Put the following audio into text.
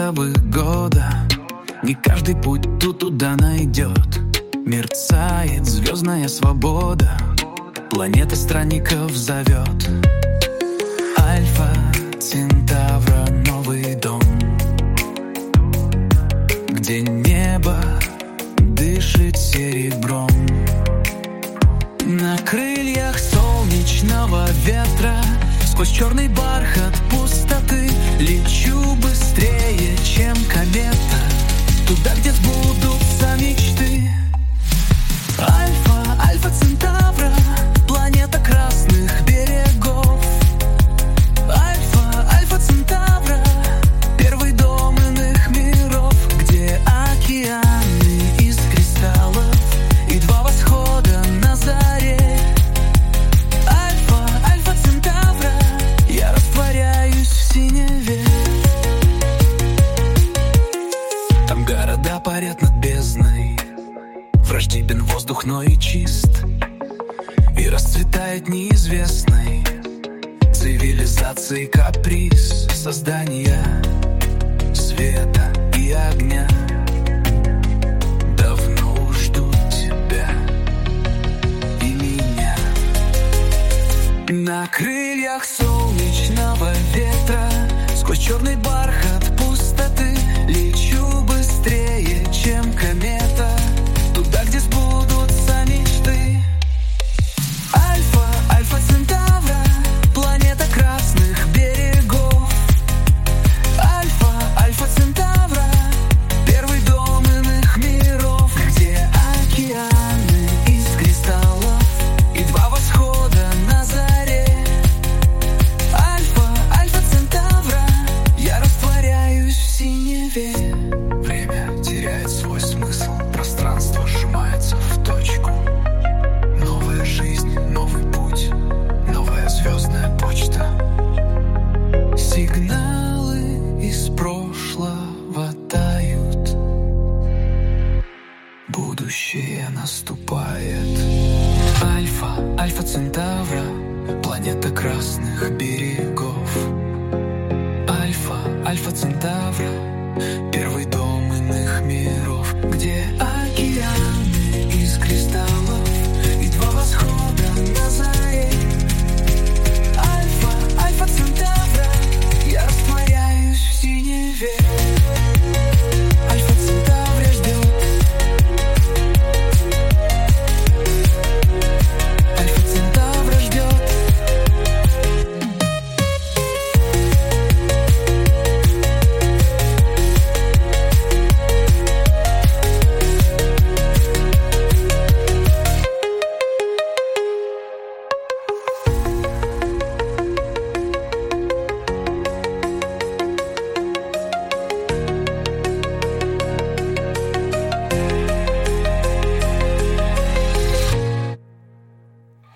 масштабы года. Не каждый путь туда найдет. Мерцает звездная свобода. Планета странников зовет. Альфа Центавра — новый дом, где небо дышит серебром. На крыльях солнечного ветра сквозь черный бархат пустоты лечу быстрее, чем комета, туда, где сбудутся мечты. Альфа Центавра, планета красных берегов. Альфа Центавра, первый дом иных миров, где океаны из кристаллов и два восхода на заре. Альфа Центавра, я растворяюсь в синеве. Там города парят над бездной, враждебен воздух, но и чист, и расцветает неизвестный цивилизации каприз создания света и огня. Давно ждут тебя и меня. На крыльях солнечного ветра сквозь черный бархат пустоты лечу быстрее, чем комета, туда, где сбудутся мечты. Альфа Центавра, планета красных берегов. Альфа Центавра, первый дом иных миров, где океаны из кристаллов и два восхода на заре. Альфа Центавра, я растворяюсь в синеве. Время теряет свой смысл, пространство сжимается в точку. Новая жизнь, новый путь, новая звездная почта. Сигналы из прошлого тают, будущее наступает. Альфа Центавра, планета красных берегов.